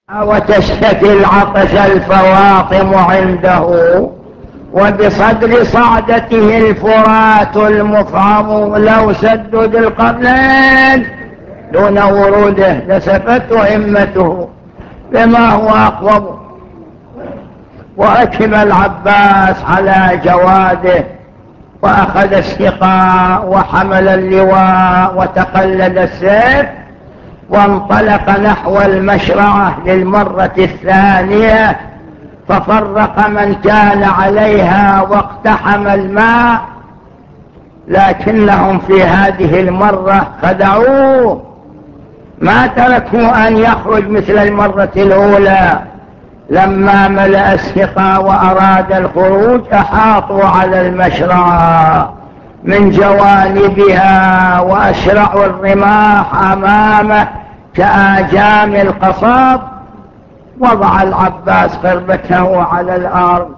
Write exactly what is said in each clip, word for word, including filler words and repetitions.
وتشتكي العطش الفواطم عنده، وبصدر صعدته الفرات المفعم لو سدد القرنين دون وروده لسفته همته بما هو أقوم. وركب العباس على جواده وأخذ السقاء وحمل اللواء وتقلد السيف وانطلق نحو المشرعة للمرة الثانية، ففرق من كان عليها واقتحم الماء، لكنهم في هذه المرة خدعوه، ما تركوا أن يخرج مثل المرة الأولى. لما ملأ السقاء وأراد الخروج أحاطوا على المشرعة من جوانبها وأشرعوا الرماح أمامه كآجام القصاب. وضع العباس قربته على الأرض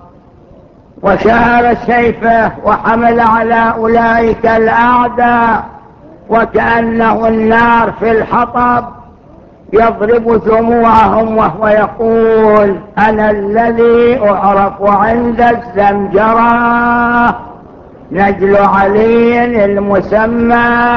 وشهر سيفه وحمل على أولئك الأعداء وكأنه النار في الحطب يضرب ثموعهم وهو يقول: أنا الذي أعرف عند الزمجرة نجل علي المسمى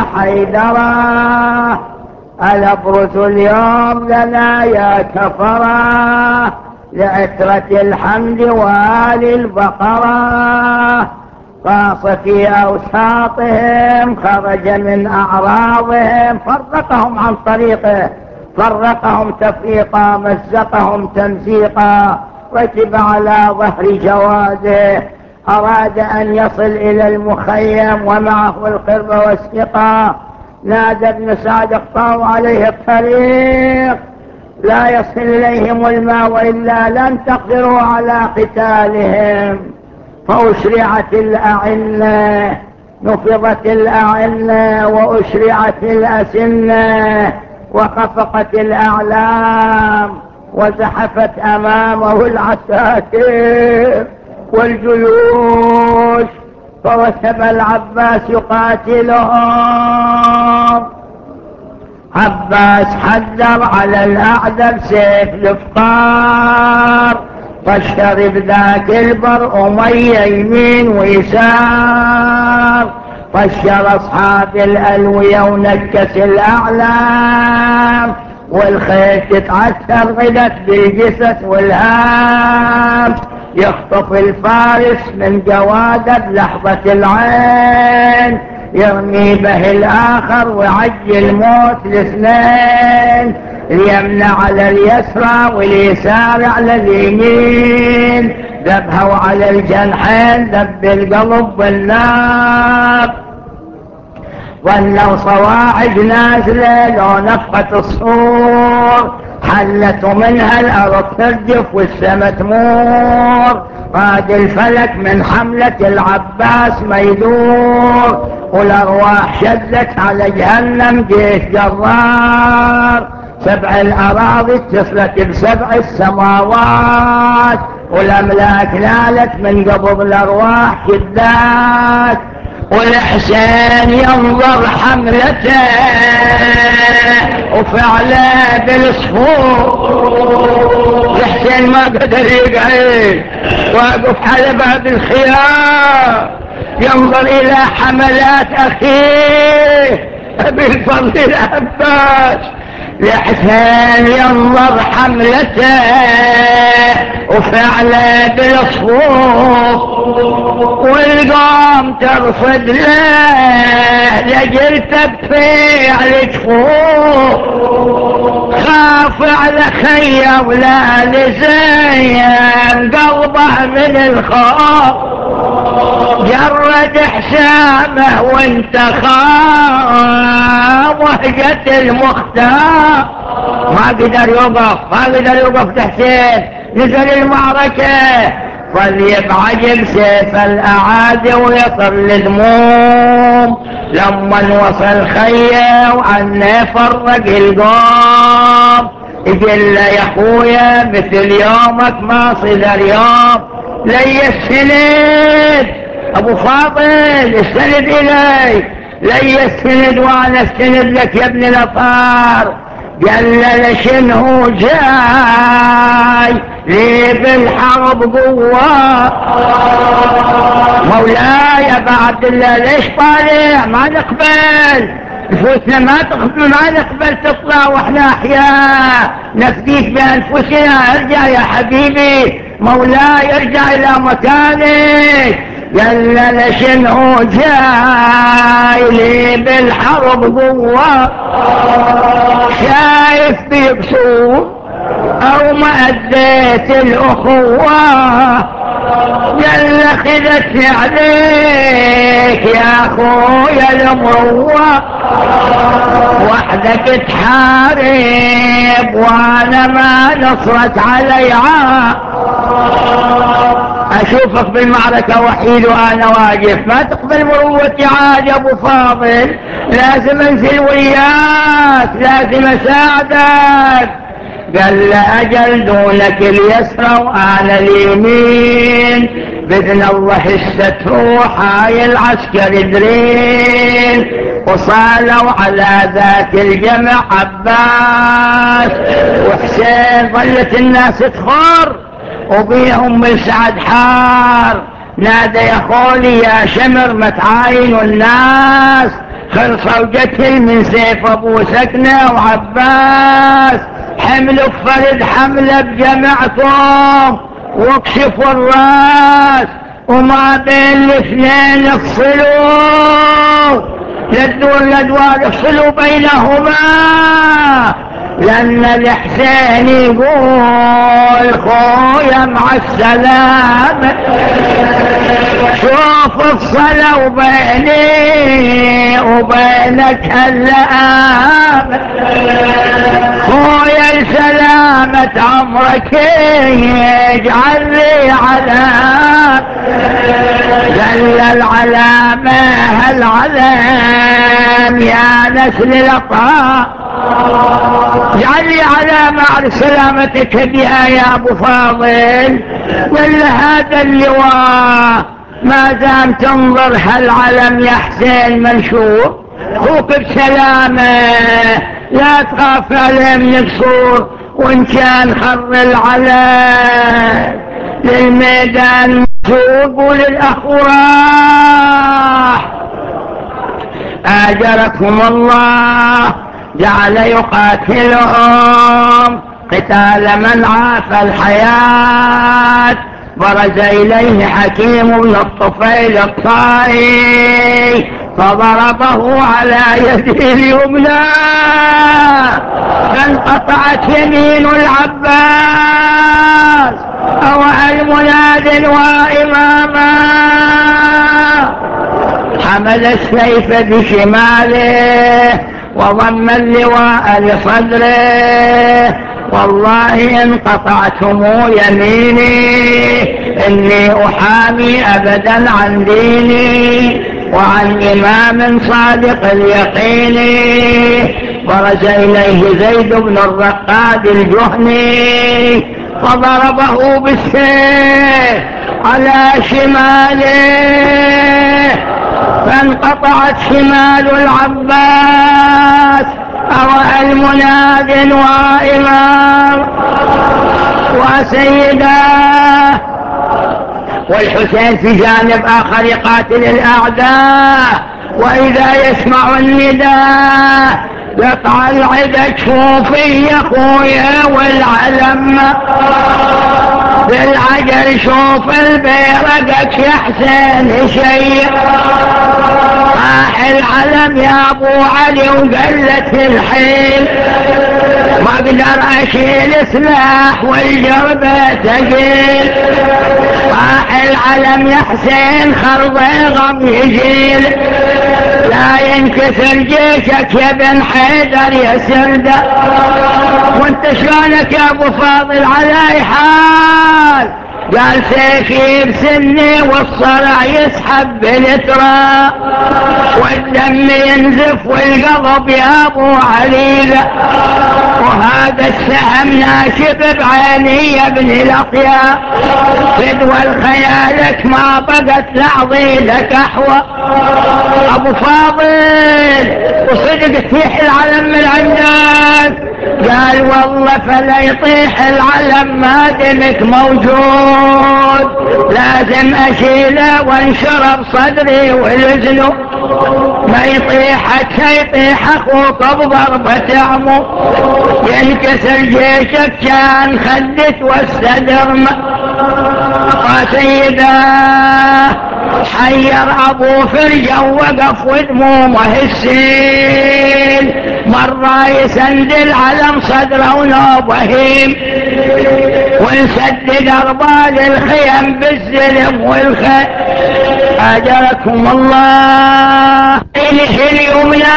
حيدرة، الأبرث اليوم لنا يا كفرة لعترة الحمد وآل البقرة، قاص في أوساطهم خرج من أعراضهم، فرقهم عن طريقه، فرقهم تفريقا، مزقهم تمزيقا، ركب على ظهر جواده، أراد أن يصل إلى المخيم ومعه القرب والسقاء. نادى ابن سعد: اقطعوا عليه الطريق، لا يصل إليهم الماء وإلا لن تقدروا على قتالهم. فأشرعت الأعنة، نفضت الأعنة وأشرعت الأسنة وخفقت الأعلام وزحفت أمامه العساكر والجيوش، فركب العباس يقاتلهم. عباس حذر على الأعدى بسيف الافقار، فاشترب ذاك البر أمية يمين ويسار، فشر أصحاب الألوية ونكس الأعلام، والخيل تتعثر غدت بالجسس والهام، يخطف الفارس من جواده بلحظة العين، يرمي به الآخر ويعجل موت الاثنين، اليمنى على اليسرى واليسار على اليمين، ذبحوا على الجنحين ذب القلب بالنار، ظلوا صواعق نازلة لو نفقة الصور، حلت منها الأرض ترجف والسما تمور، قاد الفلك من حملة العباس ما يدور، والأرواح شدت على جهنم جيش جرار، سبع الأراضي اتصلت بسبع السماوات، والأملاك نالت من قبض الأرواح شدات، والحسين ينظر حملته وفعله بالصفور، الحسين ما قدر يقعد، واقف على باب الخيام ينظر إلى حملات أخيه أبي الفضل العباس. الحسين ينظر حملته وفعله بالصفوف، والقوم ترصد له لجل تبفيع الجفوف، خاف على خيه ولا لزين قلبه من الخوف، جرد حسامه وانت خام وهجت المختار، ما قدر يوقف، ما قدر يوقف حسين، نزل المعركة، ظل يبعجب سيف الأعادي ويطل الدموم، لما وصل خيه وعنه فرق القوم، يقول له يا اخويا مثل يومك ما صدر يوم، لي السند ابو فاضل استند الي، لي السند وانا استند لك يا ابن الاطهار، قال له شنو جاي لي بالحرب قوة؟ مولاي يا ابا عبد الله ليش طالع؟ ما نقبل نفوسنا، ما تقبل، ما نقبل تطلع واحنا احياء نفديك بانفسنا. ارجع يا حبيبي، مولاي ارجع الى مكانك. قال له شنو جاي لي بالحرب قوة؟ شايف بيقصور او ما اديت الاخوة؟ قال له خذتني عليك يا اخويا المروة، وحدك تحارب وانا ما نصرت علي. اشوفك بالمعركة وحيد وانا واقف، ما تقبل مروتي عاد يا ابو فاضل، لازم انزل وياك، لازم اساعدك. قال له اجل دونك اليسرى وانا اليمين، باذن الله هسه تروح هاي العسكر درين. وصالوا على ذاك الجمع عباس وحسين، ظلت الناس تخر وبيهم من سعد حار. نادى يا خولي يا شمر ما تعاينوا الناس، خلصوا قتل من سيف ابو سكنة وعباس. حملوا فرد حملة بجمعكم واكشفوا الراس، وما بين الاثنين افصلوا، للدور الادوار افصلوا بينهما. لأن الحسين يقول خويا مع السلامة، شوف افصلوا بيني وبينك هاللئام. خويا لسلامة عمرك يجعل لي علام. جل العلامة هالعلام يا نسل الأطهار، اجعل لي علامة على سلامتك بها يا ابو فاضل. ولا هذا اللواء ما دام تنظر هالعلم يا حسين منشور، خوك بسلامة، لا تخاف عليه من القصور. وان كان خر العلم للميدان مسوق وللأخراح آجركم الله، جعل يقاتلهم قتال من عاف الحياة. برز إليه حكيم بن الطفيل الطائي فضربه على يده اليمنى، فانقطعت يمين العباس أو المناد وإماما. حمل السيف بشماله وضم اللواء لصدره، والله إن قطعتم يميني إني أحامي أبدا عن ديني وعن إمام صادق اليقين. برز إليه زيد بن الرقاد الجهني فضربه بالسيف على شماله، فانقطعت شمال العباس أرأى المناد وإمام وسيداه. والحسين في جانب آخر يقاتل الأعداء، وإذا يسمع النداء يقطع العدة شوفي يا خويا والعلم بالعجل، شوف البيرقك يا حسين شيء. راح العلم يا ابو علي وقلت الحيل، ما اقدر اشيل سلاح والجربة ثقيل. راح العلم يا حسين خربي غم يجيل، لا ينكسر جيشك يا بن حيدر يا سردة. وانت شلونك يا ابو فاضل على اي حال؟ قال سيفي بسني والصرع يسحب بالترى والدم ينزف والقضب يا ابو عليلة، وهذا السهم ناشب بعيني يا ابن الاطياء. فدوى خيالك ما بقت لعظي لك احوى ابو فاضل، وصدق تيح العلم من عندك. قال والله فلا يطيح العلم ما دمك موجود، لازم اشيله وانشره بصدري والزنه، ما يطيح حتى يطيح اخوك بضربة عمو، ينكسر جيشك كان خدت والصدر سيدا. حير ابو فرجه وقف ودمومه السيل، مرة يسند العلم صدره ونوبهيم، ونسدد اربال الخيم بالزلم والخيل. اجركم الله. إله اليمنى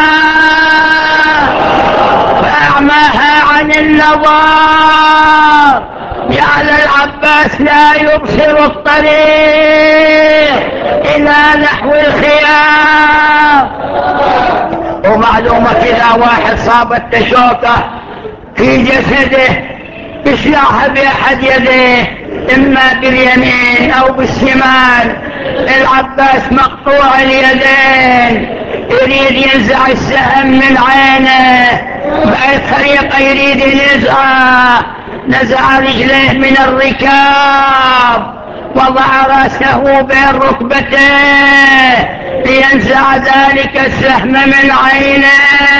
فاعماها عن النظر، جعل العباس لا يبصر الطريق الى نحو الخيام. ومعلومة كذا واحد صابت شوكة في جسده يشلعها بأحد يديه، اما باليمين او بالشمال. العباس مقطوع اليدين، يريد ينزع السهم من عينه، بأي طريقة يريد ينزعه. نزع رجليه من الركاب، وضع رأسه بين ركبتيه لينزع ذلك السهم من عينه.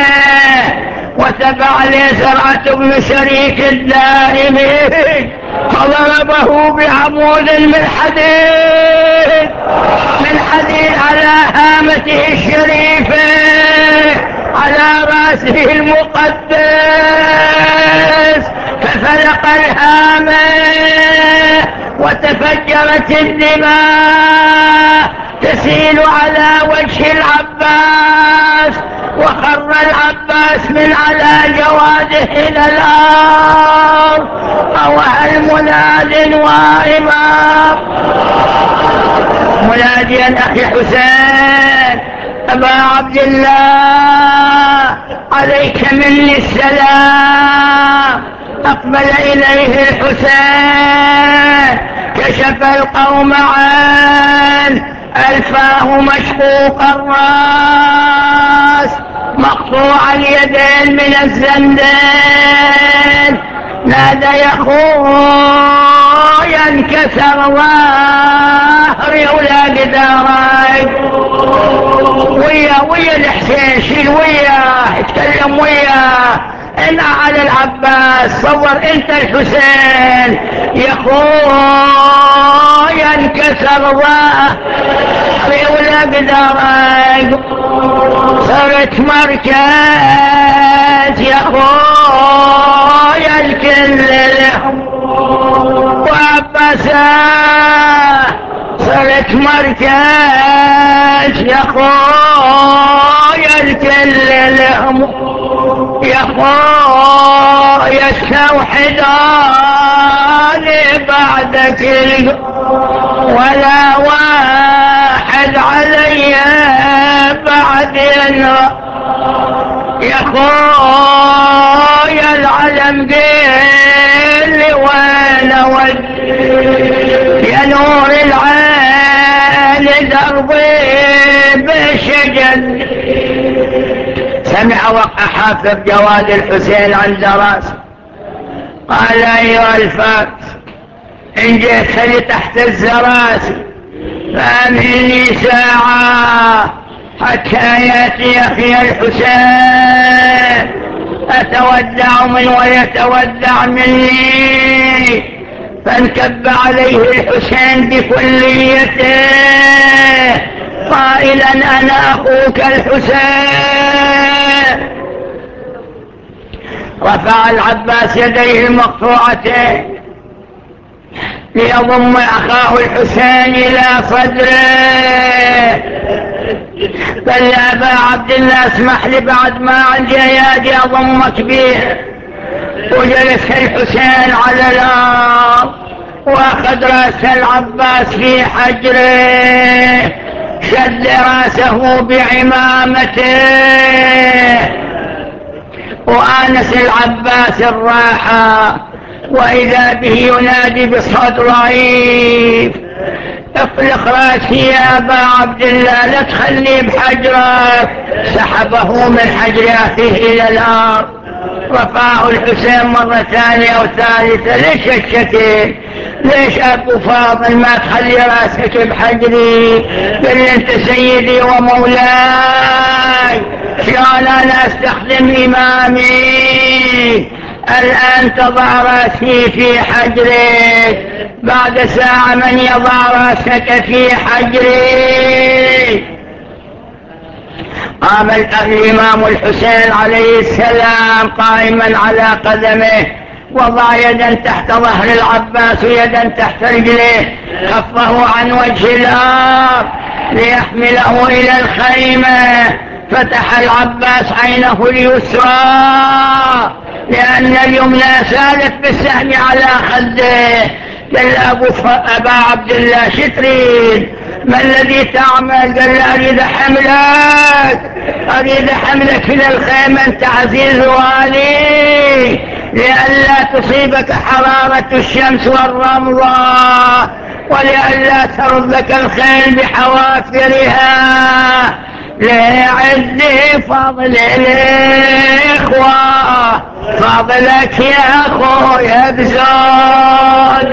وتبع لي زرعة بن شريك الدائمي فضربه بعمود من حديد من حديد على هامته الشريفة، على رأسه المقدس، ففلق الهامة وتفجرت الدماء تسيل على وجه العباس، وخر العباس من على جواده إلى الأرض. أوها المناد وإمام مناديا أخي حسين أبا عبد الله عليك مني السلام. أقبل إليه الحسين كشف القوم عن ألفاه مشقوق الرأس مقطوع اليدين من الزندين. نادى يا خويا انكسر ظهري ولا قدرك. ويا ويا الحسين شيل وياه اتكلم وياه. ان على العباس صور انت الحسين يا خويا انكسر ظهري ولا قدرك. صرت مركز يا خويا الكل لهم وعباسا. صرت مركز يا خويا الكل لهم يا خويا استوحداني بعدك ولا واحد علي بعدين. يا خويا العلم قيل لي وين اود يا نور العين دربي بشجن. سمع وقع حافظ جواد الحسين عند راسه قال ايها الفارس ان جئتني تحت الزراسي فامهلني ساعة حتى ياتي اخي الحسين اتودع من ويتودع مني. فانكب عليه الحسين بكليته قائلا انا اخوك الحسين. رفع العباس يديه المقطوعتين ليضم اخاه الحسين الى صدره. قال يا ابا عبد الله اسمح لي بعد ما عندي ايادي اضمك بيه. وجلس الحسين على الارض واخذ راس العباس في حجره، شد راسه بعمامته وآنس العباس الراحة. وإذا به ينادي بصوت ضعيف اطلق راسي يا أبا عبد الله لا تخلي بحجرك. سحبه من حجر أخيه إلى الأرض رفعه الحسين مرة ثانية وثالثة. ليش الشكل؟ ليش أبو فاضل ما تخلي راسك بحجري؟ قل أنت سيدي ومولاي، شلون أنا أستخدم إمامي؟ الآن تضع راسي في حجرك، بعد ساعة من يضع راسك في حجري؟ قام الإمام الحسين عليه السلام قائما على قدمه، وضع يدا تحت ظهر العباس ويدا تحت رجله، خفه عن وجه الأرض ليحمله إلى الخيمة. فتح العباس عينه اليسرى لأن اليمنى سالت بالسهم على خده. قال أبو أبا عبد الله شو تريد؟ ما الذي تعمل؟ قال له أريد حملك، أريد حملك إلى الخيمة أنت عزيز والي، لئلا تصيبك حرارة الشمس والرمضة، ولئلا ترد لك الخيل بحوافرها. لعز فضل الإخوة فضلك يا أخويا بزود،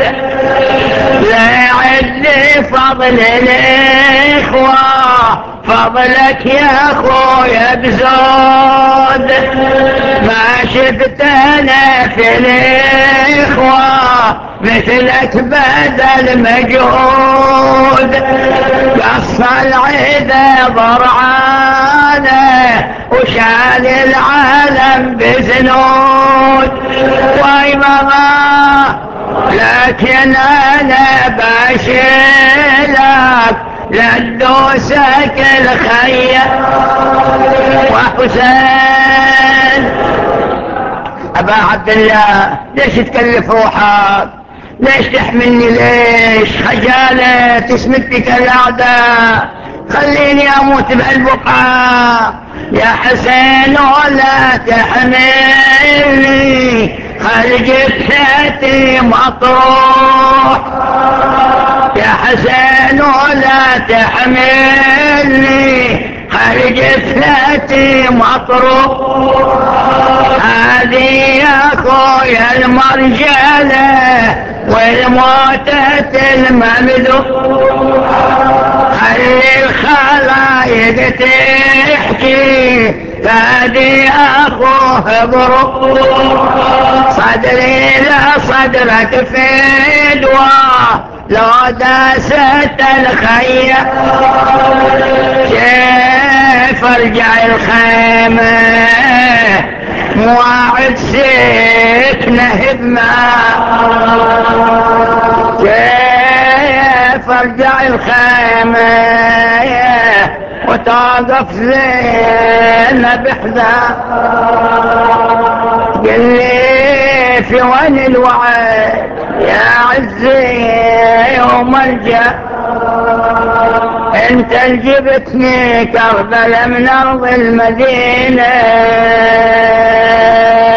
لعز فضل الإخوة فضلك يا أخويا بزود. ما شفت أنا في الإخوة مثلك بدل مجهود، قص العيدة ضرعانه وشال العالم بزنود. واي ماما لكن أنا بشيلك لندوسك الخير. وحسين أبا عبد الله ليش تكلف روحك؟ ليش تحملني؟ ليش خجالة تسمتك الأعداء؟ خليني أموت بهالبقعة يا حسين ولا تحملني، خلي جثتي مطروح يا حسين ولا تحملني، خلي جثتي مطروح. هذه يا أخويا المرجلة والموتة الممدوح، خلي الخلايق تحكي فادي أخوه بروح. صدري لصدرك فدوة لو داست الخير، كيف ارجع الخيمة مواعد سكنه بماء، كيف ارجع الخيمة وتوقف زينة بحذا. قل لي في وين الوعد يا عزي ومرجع؟ انت جبتني كربلة من ارض المدينة،